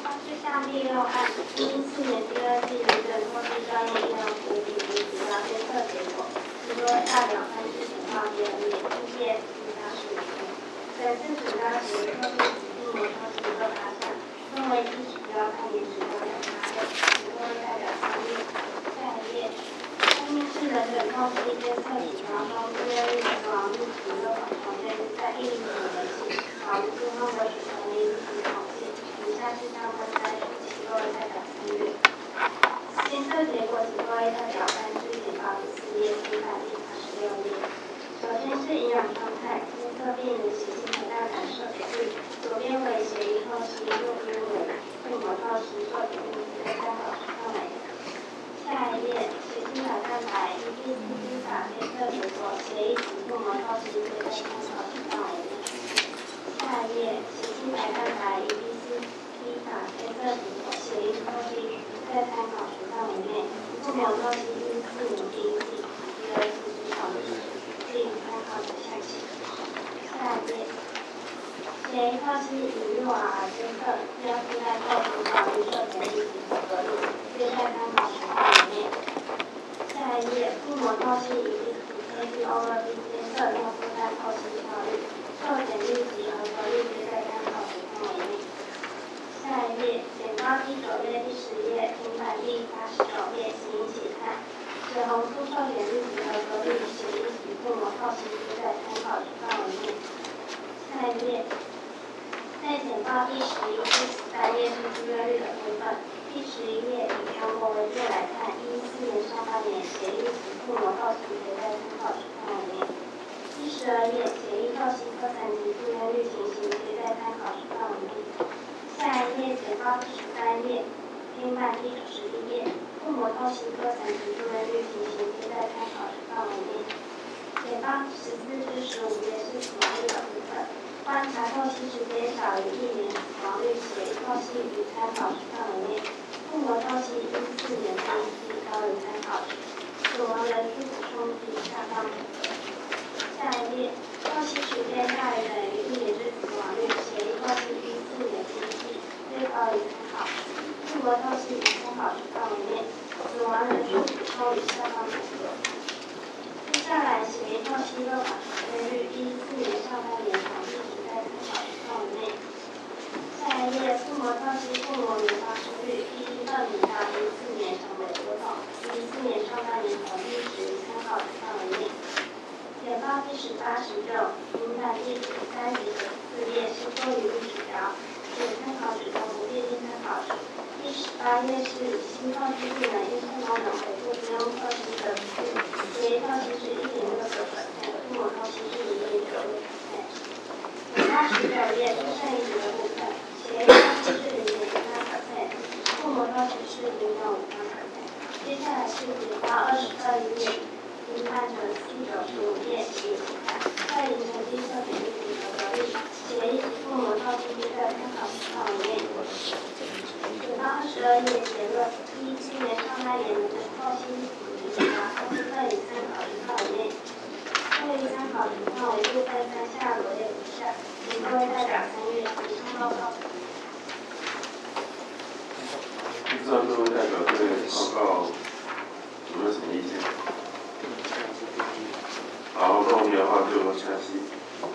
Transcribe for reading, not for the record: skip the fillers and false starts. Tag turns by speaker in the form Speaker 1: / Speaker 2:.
Speaker 1: 下第6案，2014年第2季民诊透析专业医疗评比及主要监测结果，经过大表分析情况第2页，EPS 85分。本次主要结构是腹膜透析各8项，分为基指标和颜值标2类，经过代表3页。下一页，后面是人诊透析监测指标中住院率、死亡率及热缓重建率在1年为期，保无病后的血管率及统计。以下是相关摘述，其中代表参阅。监测结果仅作为代表单据简报第4页，平板第86页。首先是营养状态，监测病人血清核蛋白摄取率，左边为血液透析，右边为腹膜透析摄取率在参考值范围。下一页，血清核蛋白 EBCD 法监测结果，血液及腹膜透析皆在参考值范围内。下一页，血清白蛋白 EBCD 法监测结果，血液透析在参考值范围内。腹膜透析14年第1季、第2季之考虑时，并参考值下写。下一页，血液透析以URR监测，标志在后通报率、受检率及合格率，皆在参考值范围内。下一页，腹膜透析以 KPO2B 监测尿负担透析效率，受检率及合格率皆在参考值范围内。下一页，简报第9页、第10页，平板第89页，请一起看。血红素受检率及合格率，血液及腹膜透析皆在参考值范围内。下一页，在简报第11、第13页是住院率的部分。第11页以全国为界来看，2014年上半年血液及腹膜透析皆在参考值范围内。第12页，血液透析各层级住院率情形皆在参考值范围内。下一页，简报第13页，平板第91页，腹膜透析各层级住院率情形皆在参考值范围内。简报14至15页是死亡率的部分。观察透析时间小于1年，死亡率血液透析于参考值范围内。腹膜透析2014年第1季高于参考值。死亡人数补充比下方符合。下一页，透析时间大于等于1年之死亡率，血液透析2014年第1季略高于参考值。腹膜透析于参考值范围内。死亡人数补充与下方符合。接下来，血液透析热缓重建率2014年上半年统计值在参考值范围内。下一页，腹膜透析腹膜原发生率1/2年到2014年成为多种，2014年上半年统计值于参考值范围内。简报第18、19，平板第30、94页是多余率指标，且参考值都不列进参考值。第18页是以心透析病人医生功能回复之用透析的数据，血液透析是1.6%，腹膜透析是0.96%。简报19页是剩余值的部分，血液透析是0.13%，腹膜透析是0.53%。接下来是简报22页。平板495页，请看在临床机测检率及合格率，血液及腹膜透析皆在参考值范围内。简报22页结论：2017年上半年的透析及检查透析各于参考值范围内。对于参考值范围部分，在下罗列如下，请各位代表参阅及参报告。